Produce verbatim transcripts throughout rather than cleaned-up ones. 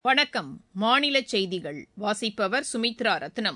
வணக்கம். மாநில செய்திகள் வாசிப்பவர் சுமித்ரா ரத்னம்.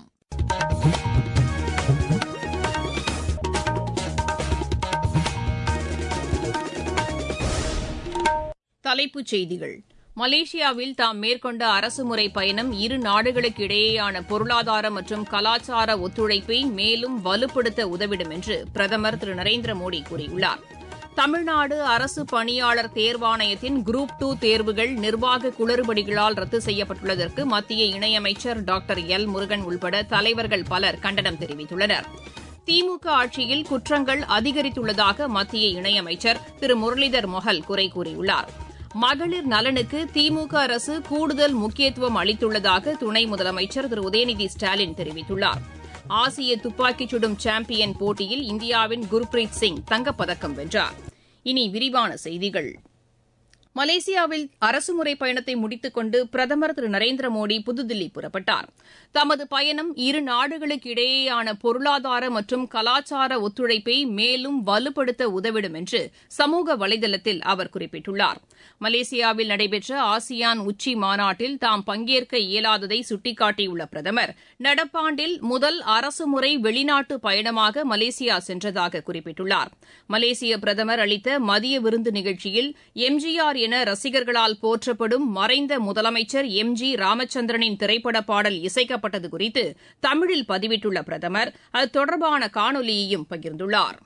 தலைப்புச் செய்திகள். மலேசியாவில் தாம் மேற்கொண்ட அரசுமுறை பயணம் இரு நாடுகளுக்கு இடையேயான பொருளாதார மற்றும் கலாச்சார ஒத்துழைப்பை மேலும் வலுப்படுத்த உதவிடும் என்று பிரதமர் திரு நரேந்திர மோடி கூறியுள்ளார். தமிழ்நாடு அரசு பணியாளர் தேர்வாணையத்தின் குரூப் டூ தேர்வுகள் நிர்வாக குளறுபடிகளால் ரத்து செய்யப்பட்டுள்ளதற்கு மத்திய இணையமைச்சர் டாக்டர் எல் முருகன் உள்பட தலைவர்கள் பலர் கண்டனம் தெரிவித்துள்ளனர். திமுக ஆட்சியில் குற்றங்கள் அதிகரித்துள்ளதாக மத்திய இணையமைச்சர் திரு முரளிதர் மொஹல் குறை கூறியுள்ளார். மகளிர் நலனுக்கு திமுக அரசு கூடுதல் முக்கியத்துவம் அளித்துள்ளதாக துணை முதலமைச்சர் திரு உதயநிதி ஸ்டாலின் தெரிவித்துள்ளார். ஆசிய துப்பாக்கிச் சுடும் சாம்பியன் போட்டியில் இந்தியாவின் குர்பிரீத் சிங் தங்கப்பதக்கம் வென்றார். இனி விரிவான செய்திகள். மலேசியாவில் அரசுமுறை பயணத்தை முடித்துக் கொண்டு பிரதமர் திரு நரேந்திர மோடி புதுதில்லி புறப்பட்டார். தமது பயணம் இரு நாடுகளுக்கு இடையேயான பொருளாதார மற்றும் கலாச்சார ஒத்துழைப்பை மேலும் வலுப்படுத்த உதவிடும் என்று சமூக வலைதளத்தில் அவர் குறிப்பிட்டுள்ளார். மலேசியாவில் நடைபெற்ற ஆசியான் உச்சி மாநாட்டில் தாம் பங்கேற்க இயலாததை சுட்டிக்காட்டியுள்ள பிரதமர், நடப்பாண்டில் முதல் அரசுமுறை வெளிநாட்டு பயணமாக மலேசியா சென்றதாக குறிப்பிட்டுள்ளார். மலேசிய பிரதமர் அளித்த மதிய விருந்து நிகழ்ச்சியில் எம்ஜிஆர் என ரசிகர்களால் போற்றப்படும் மறைந்த முதலமைச்சர் எம் ஜி ராமச்சந்திரனின் திரைப்பட பாடல் இசைக்கப்பட்டது குறித்து தமிழில் பதிவிட்டுள்ள பிரதமர் அது தொடர்பான காணொலியையும் பகிர்ந்துள்ளார்.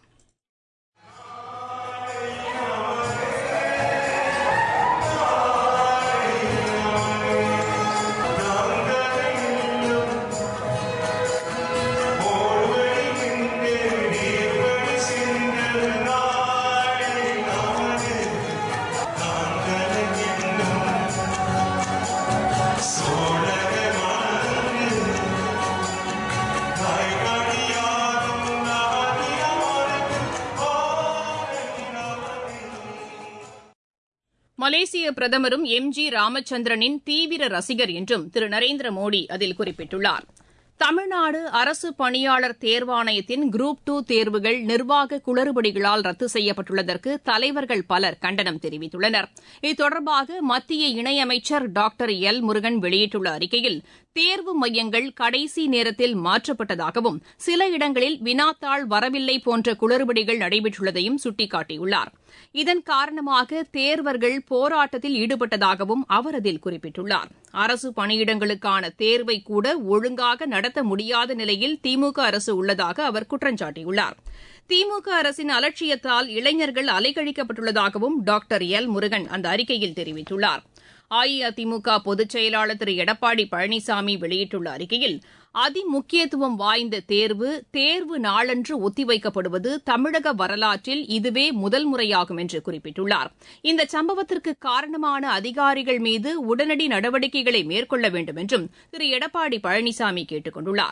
மலேசிய பிரதமரும் எம் ஜி ராமச்சந்திரனின் தீவிர ரசிகர் என்றும் திரு நரேந்திர மோடி அதில் குறிப்பிட்டுள்ளார். தமிழ்நாடு அரசு பணியாளர் தேர்வாணையத்தின் குரூப் டூ தேர்வுகள் நிர்வாக குளறுபடிகளால் ரத்து செய்யப்பட்டுள்ளதற்கு தலைவர்கள் பலர் கண்டனம் தெரிவித்துள்ளனர். இது தொடர்பாக மத்திய இணையமைச்சர் டாக்டர் எல் முருகன் வெளியிட்டுள்ள அறிக்கையில், தேர்வு மையங்கள் கடைசி நேரத்தில் மாற்றப்பட்டதாகவும் சில இடங்களில் வினாத்தாள் வரவில்லை போன்ற குளறுபடிகள் நடைபெற்றுள்ளதையும் சுட்டிக்காட்டியுள்ளார். இதன் காரணமாக தேர்வர்கள் போராட்டத்தில் ஈடுபட்டதாகவும் அவர் அதில் குறிப்பிட்டுள்ளார். அரசு பணியிடங்களுக்கான தேர்வை கூட ஒழுங்காக நடத்த முடியாத நிலையில் திமுக அரசு உள்ளதாக அவர் குற்றம் சாட்டியுள்ளார். திமுக அரசின் அலட்சியத்தால் இளைஞர்கள் அலைக்கழிக்கப்பட்டுள்ளதாகவும் டாக்டர் எல் முருகன் அந்த அறிக்கையில் தெரிவித்துள்ளார். அஇஅதிமுக பொதுச் செயலாளர் திரு எடப்பாடி பழனிசாமி வெளியிட்டுள்ள அறிக்கையில், அதிமுக்கியத்துவம் வாய்ந்த தேர்வு தேர்வு நாளன்று ஒத்திவைக்கப்படுவது தமிழக வரலாற்றில் இதுவே முதல் முறையாகும் என்று குறிப்பிட்டுள்ளார். இந்த சம்பவத்திற்கு காரணமான அதிகாரிகள் மீது உடனடி நடவடிக்கைகளை மேற்கொள்ள வேண்டும் என்றும் திரு எடப்பாடி பழனிசாமி கேட்டுக் கொண்டுள்ளார்.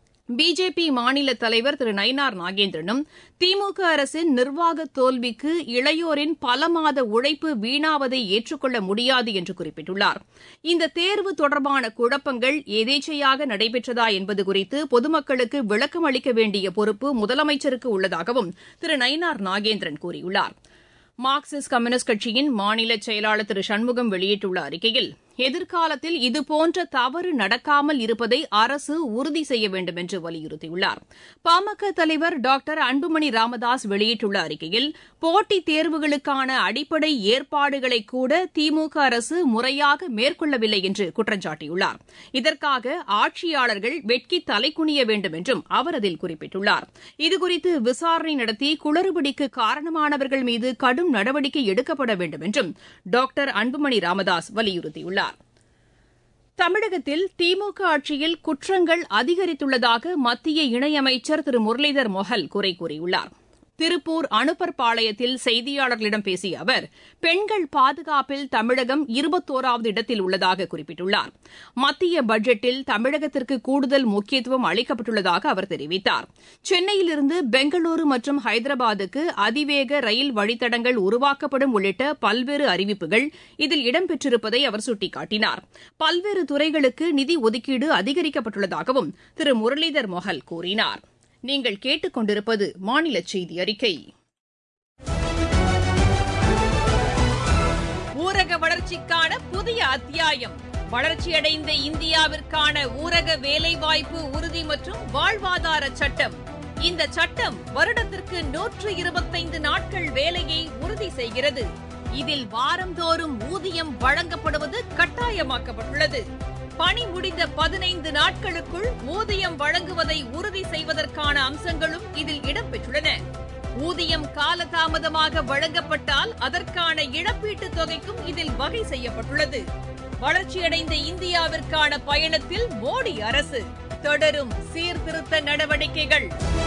பிஜேபி மாநில தலைவர் திரு நயினார் நாகேந்திரனும் திமுக அரசின் நிர்வாக தோல்விக்கு இளையோரின் பல மாத உழைப்பு வீணாவதை ஏற்றுக்கொள்ள முடியாது என்று குறிப்பிட்டுள்ளார். இந்த தேர்வு தொடர்பான குழப்பங்கள் எதேச்சையாக நடைபெற்றதா என்பது குறித்து பொதுமக்களுக்கு விளக்கம் அளிக்க வேண்டிய பொறுப்பு முதலமைச்சருக்கு உள்ளதாகவும் திரு நயினார் நாகேந்திரன் கூறியுள்ளார். மார்க்சிஸ்ட் கம்யூனிஸ்ட் கட்சியின் மாநில செயலாளர் திரு சண்முகம் வெளியிட்டுள்ள அறிக்கையில், எதிர்காலத்தில் இதுபோன்ற தவறு நடக்காமல் இருப்பதை அரசு உறுதி செய்ய வேண்டும் என்று வலியுறுத்தியுள்ளார். பாமக தலைவர் டாக்டர் அன்புமணி ராமதாஸ் வெளியிட்டுள்ள அறிக்கையில், போட்டித் தேர்வுகளுக்கான அடிப்படை ஏற்பாடுகளை கூட திமுக அரசு முறையாக மேற்கொள்ளவில்லை என்று குற்றம் சாட்டியுள்ளார். இதற்காக ஆட்சியாளர்கள் வெட்கி தலைக்குனிய வேண்டும் என்றும் அவர் அதில் குறிப்பிட்டுள்ளார். இதுகுறித்து விசாரணை நடத்தி குளறுபடிக்கு காரணமானவர்கள் மீது கடும் நடவடிக்கை எடுக்கப்பட வேண்டும் என்றும் டாக்டர் அன்புமணி ராமதாஸ் வலியுறுத்தியுள்ளார். தமிழகத்தில் திமுக ஆட்சியில் குற்றங்கள் அதிகரித்துள்ளதாக மத்திய இணையமைச்சர் திரு முரளிதர் மொஹல் குறை கூறியுள்ளார். திருப்பூர் அனுப்பர்பாளையத்தில் செய்தியாளர்களிடம் பேசிய அவர், பெண்கள் பாதுகாப்பில் தமிழகம் இருபத்தோராவது இடத்தில் உள்ளதாக குறிப்பிட்டுள்ளார். மத்திய பட்ஜெட்டில் தமிழகத்திற்கு கூடுதல் முக்கியத்துவம் அளிக்கப்பட்டுள்ளதாக அவர் தெரிவித்தார். சென்னையிலிருந்து பெங்களூரு மற்றும் ஹைதராபாத்துக்கு அதிவேக ரயில் வழித்தடங்கள் உருவாக்கப்படும் உள்ளிட்ட பல்வேறு அறிவிப்புகள் இதில் இடம்பெற்றிருப்பதை அவர் சுட்டிக்காட்டினார். பல்வேறு துறைகளுக்கு நிதி ஒதுக்கீடு அதிகரிக்கப்பட்டுள்ளதாகவும் திரு முரளிதர் மொஹல் கூறினார். நீங்கள் கேட்டுக் கொண்டிருப்பது மாநில செய்தி அறிக்கை. ஊரக வளர்ச்சிக்கான புதிய அத்தியாயம். வளர்ச்சியடைந்த இந்தியாவிற்கான ஊரக வேலைவாய்ப்பு உறுதி மற்றும் வாழ்வாதார சட்டம். இந்த சட்டம் வருடத்திற்கு நூற்று இருபத்தைந்து நாட்கள் வேலையை உறுதி செய்கிறது. இதில் வாரந்தோறும் ஊதியம் வழங்கப்படுவது கட்டாயமாக்கப்பட்டுள்ளது. பணி முடிந்த பதினைந்து நாட்களுக்குள் ஊதியம் வழங்குவதை உறுதி செய்வதற்கான அம்சங்களும் இதில் இடம்பெற்றுள்ளன. ஊதியம் காலதாமதமாக வழங்கப்பட்டால் அதற்கான இழப்பீட்டுத் தொகைக்கும் இதில் வகை செய்யப்பட்டுள்ளது. வளர்ச்சியடைந்த இந்தியாவிற்கான பயணத்தில் மோடி அரசு தொடரும் சீர்திருத்த நடவடிக்கைகள்.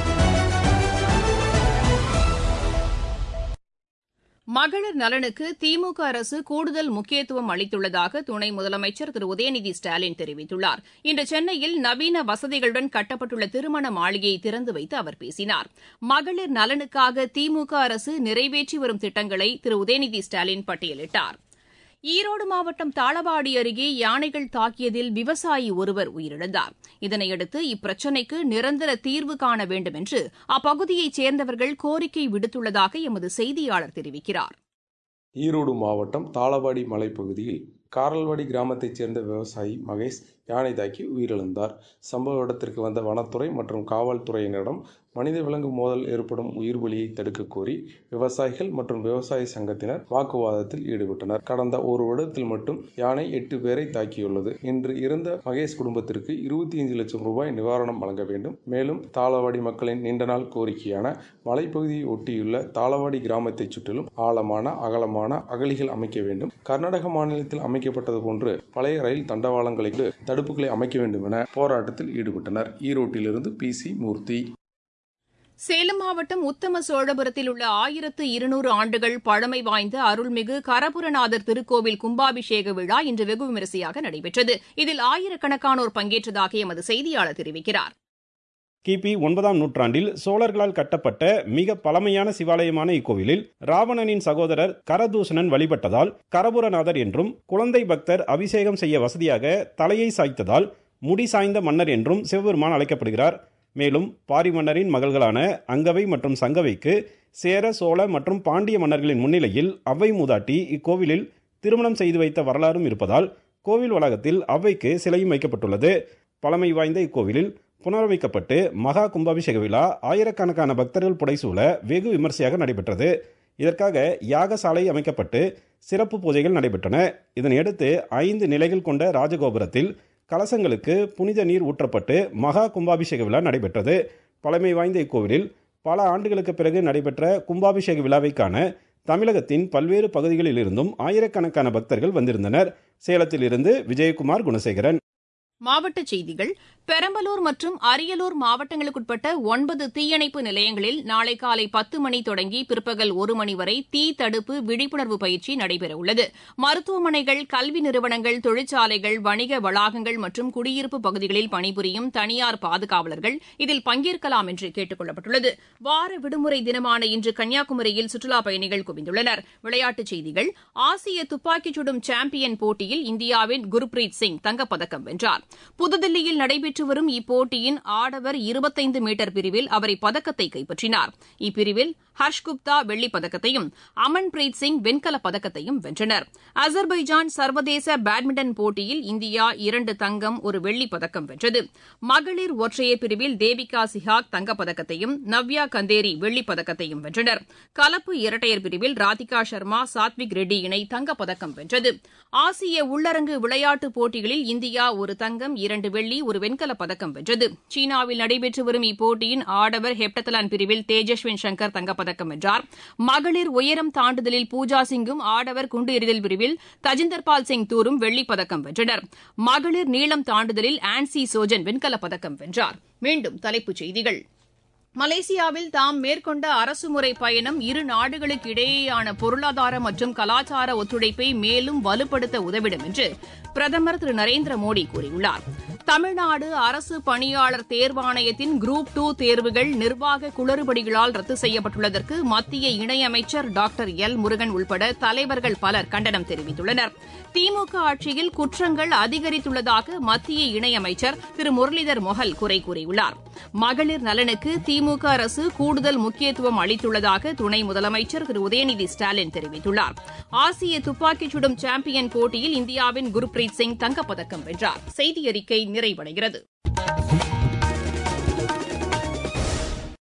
மகளிர் நலனுக்கு திமுக அரசு கூடுதல் முக்கியத்துவம் அளித்துள்ளதாக துணை முதலமைச்சர் திரு உதயநிதி ஸ்டாலின் தெரிவித்துள்ளார். இன்று சென்னையில் நவீன வசதிகளுடன் கட்டப்பட்டுள்ள திருமண மாளிகையை திறந்து வைத்து அவர் பேசினார். மகளிர் நலனுக்காக திமுக அரசு நிறைவேற்றி வரும் திட்டங்களை திரு உதயநிதி ஸ்டாலின் பட்டியலிட்டார். ஈரோடு மாவட்டம் தாளவாடி அருகே யானைகள் தாக்கியதில் விவசாயி ஒருவர் உயிரிழந்தார். இதனையடுத்து இப்பிரச்சினைக்கு நிரந்தர தீர்வு காண வேண்டும் என்று அப்பகுதியைச் சேர்ந்தவர்கள் கோரிக்கை விடுத்துள்ளதாக எமது செய்தியாளர் தெரிவிக்கிறார். ஈரோடு மாவட்டம் தாளவாடி மலைப்பகுதியில் காரல்வாடி கிராமத்தைச் சேர்ந்த விவசாயி மகேஷ் யானை தாக்கி உயிரிழந்தார். சம்பவ இடத்திற்கு வந்த வனத்துறை மற்றும் காவல்துறையினரிடம் மனித விலங்கு மோதல் ஏற்படும் உயிர் பலியை தடுக்க கோரி விவசாயிகள் மற்றும் விவசாய சங்கத்தினர் வாக்குவாதத்தில் ஈடுபட்டனர். கடந்த ஒரு வருடத்தில் மட்டும் யானை எட்டு பேரை தாக்கியுள்ளது. இன்று இறந்த மகேஷ் குடும்பத்திற்கு இருபத்தி ஐந்து லட்சம் ரூபாய் நிவாரணம் வழங்க வேண்டும். மேலும் தாளவாடி மக்களின் நீண்ட நாள் கோரிக்கையான மலைப்பகுதியை ஒட்டியுள்ள தாளவாடி கிராமத்தை சுற்றிலும் ஆழமான அகலமான அகழிகள் அமைக்க வேண்டும். கர்நாடக மாநிலத்தில் அமைக்கப்பட்டது போன்று பழைய ரயில் தண்டவாளங்களுக்கு தடுப்புகளை அமைக்க வேண்டும் என போராட்டத்தில் ஈடுபட்டனர். ஈரோட்டிலிருந்து பி சி மூர்த்தி. சேலம் மாவட்டம் உத்தம சோழபுரத்தில் உள்ள ஆயிரத்து இருநூறு ஆண்டுகள் பழமை வாய்ந்த அருள்மிகு கரபுரநாதர் திருக்கோவில் கும்பாபிஷேக விழா இன்று வெகு விமரிசையாக நடைபெற்றது. இதில் ஆயிரக்கணக்கானோர் பங்கேற்றதாக எமது செய்தியாளர் தெரிவிக்கிறார். கிபி ஒன்பதாம் நூற்றாண்டில் சோழர்களால் கட்டப்பட்ட மிக பழமையான சிவாலயமான இக்கோவிலில் ராவணனின் சகோதரர் கரதூஷணன் வழிபட்டதால் கரபுரநாதர் என்றும், குழந்தை பக்தர் அபிஷேகம் செய்ய வசதியாக தலையை சாய்த்ததால் முடி சாய்ந்த மன்னர் என்றும் சிவபெருமான் அழைக்கப்படுகிறார். மேலும் பாரி மன்னரின் மகள்களான அங்கவை மற்றும் சங்கவைக்கு சேர, சோழ மற்றும் பாண்டிய மன்னர்களின் முன்னிலையில் அவ்வை மூதாட்டி இக்கோவிலில் திருமணம் செய்து வைத்த வரலாறும் இருப்பதால் கோவில் வளாகத்தில் அவ்வைக்கு சிலையும் வைக்கப்பட்டுள்ளது. பழமை வாய்ந்த இக்கோவிலில் புனரமைக்கப்பட்டு மகா கும்பாபிஷேக விழா ஆயிரக்கணக்கான பக்தர்கள் புடைசூழ வெகு விமர்சையாக நடைபெற்றது. இதற்காக யாகசாலை அமைக்கப்பட்டு சிறப்பு பூஜைகள் நடைபெற்றன. இதனையடுத்து ஐந்து நிலைகள் கொண்ட ராஜகோபுரத்தில் கலசங்களுக்கு புனித நீர் ஊற்றப்பட்டு மகா கும்பாபிஷேக விழா நடைபெற்றது. பழமை வாய்ந்த இக்கோவிலில் பல ஆண்டுகளுக்கு பிறகு நடைபெற்ற கும்பாபிஷேக விழாவை காண தமிழகத்தின் பல்வேறு பகுதிகளில் இருந்தும் ஆயிரக்கணக்கான பக்தர்கள் வந்திருந்தனர். சேலத்திலிருந்து விஜயகுமார் குணசேகரன். மாவட்டச் செய்திகள். பெரம்பலூர் மற்றும் அரியலூர் மாவட்டங்களுக்குட்பட்ட ஒன்பது தீயணைப்பு நிலையங்களில் நாளை காலை பத்து மணி தொடங்கி பிற்பகல் ஒரு மணி வரை தீ தடுப்பு விழிப்புணர்வு பயிற்சி நடைபெறவுள்ளது. மருத்துவமனைகள், கல்வி நிறுவனங்கள், தொழிற்சாலைகள், வணிக வளாகங்கள் மற்றும் குடியிருப்பு பகுதிகளில் பணிபுரியும் தனியார் பாதுகாவலர்கள் இதில் பங்கேற்கலாம் என்று கேட்டுக் கொள்ளப்பட்டுள்ளது. வார விடுமுறை தினமான இன்று கன்னியாகுமரியில் சுற்றுலாப் பயணிகள் குவிந்துள்ளனர். விளையாட்டுச் செய்திகள். ஆசிய துப்பாக்கிச் சுடும் சாம்பியன் போட்டியில் இந்தியாவின் குர்பிரீத் சிங் தங்கப்பதக்கம் வென்றார். புதுதில்லியில் நடைபெற்று வரும் இப்போட்டியின் ஆடவர் இருபத்தைந்து மீட்டர் பிரிவில் அவர் இப்பதக்கத்தை கைப்பற்றினார். இப்பிரிவில் ஹர்ஷ்குப்தா வெள்ளிப் பதக்கத்தையும் அமன்பிரீத் சிங் வெண்கலப் பதக்கத்தையும் வென்றனர். அசர்பைஜான் சர்வதேச பேட்மிண்டன் போட்டியில் இந்தியா இரண்டு தங்கம், ஒரு வெள்ளிப் பதக்கம் வென்றது. மகளிர் ஒற்றையர் பிரிவில் தேவிகா சிஹாக் தங்கப்பதக்கத்தையும் நவ்யா கந்தேரி வெள்ளிப் பதக்கத்தையும் வென்றனர். கலப்பு இரட்டையர் பிரிவில் ராதிகா சர்மா, சாத்விக் ரெட்டி இணை தங்கப்பதக்கம் வென்றது. ஆசிய உள்ளரங்கு விளையாட்டுப் போட்டிகளில் இந்தியா ஒரு தங்கம், இரண்டு வெள்ளி, ஒரு வெண்கலப் பதக்கம் வென்றது. சீனாவில் நடைபெற்று வரும் இப்போட்டியின் ஆடவர் ஹெப்டத்லான் பிரிவில் தேஜஸ்வின் சங்கர் தங்கப்பதக்கம் வென்றார். மகளிர் உயரம் தாண்டுதலில் பூஜா சிங்கும், ஆடவர் குண்டு எறிதல் பிரிவில் தஜிந்தர்பால் சிங் தூரும் வெள்ளிப் பதக்கம் வென்றனர். மகளிர் நீளம் தாண்டுதலில் ஆன்சி சோஜன் வெண்கலப் பதக்கம் வென்றார். மீண்டும் தலைப்புச் செய்திகள். மலேசியாவில் தாம் மேற்கொண்ட அரசுமுறை பயணம் இரு நாடுகளுக்கு இடையேயான பொருளாதார மற்றும் கலாச்சார ஒத்துழைப்பை மேலும் வலுப்படுத்த உதவிடும் என்று பிரதமர் திரு நரேந்திர மோடி கூறியுள்ளார். தமிழ்நாடு அரசு பணியாளர் தேர்வாணையத்தின் குரூப் டூ தேர்வுகள் நிர்வாக குளறுபடிகளால் ரத்து செய்யப்பட்டுள்ளதற்கு மத்திய இணையமைச்சர் டாக்டர் எல் முருகன் உள்பட தலைவர்கள் பலர் கண்டனம் தெரிவித்துள்ளனர். திமுக ஆட்சியில் குற்றங்கள் அதிகரித்துள்ளதாக மத்திய இணையமைச்சர் திரு முரளிதர் மொஹல் குறை கூறியுள்ளார். மகளிர் நலனுக்கு திமுக அரசு கூடுதல் முக்கியத்துவம் அளித்துள்ளதாக துணை முதலமைச்சர் திரு உதயநிதி ஸ்டாலின் தெரிவித்துள்ளார். ஆசிய துப்பாக்கிச் சுடும் சாம்பியன் போட்டியில் இந்தியாவின் குர்பிரீத் சிங் தங்கப்பதக்கம் வென்றார். செய்தி அறிக்கை நிறைவடைகிறது.